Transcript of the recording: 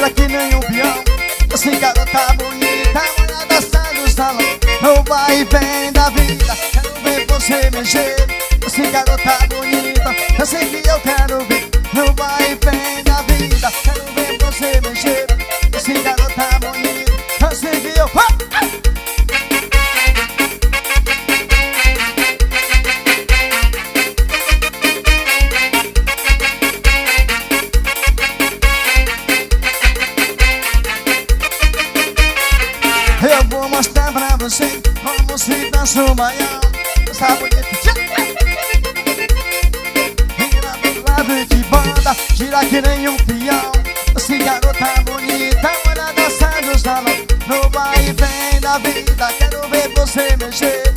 gira que nem um peão. Esse garota bonita, olha dançando no salão. No vai e vem da vida, quero ver você mexer. Esse garota bonita, eu sei que eu quero ver. No vai e vem da vida, quero ver você mexer. Esse garota bonita, eu sei que eu... Eu vou mostrar pra você como se dança o baião. Essa bonita vira do lado de banda, gira que nem um peão. Esse garota bonita, olha dançar no salão. No vai e vem da vida, quero ver você mexer.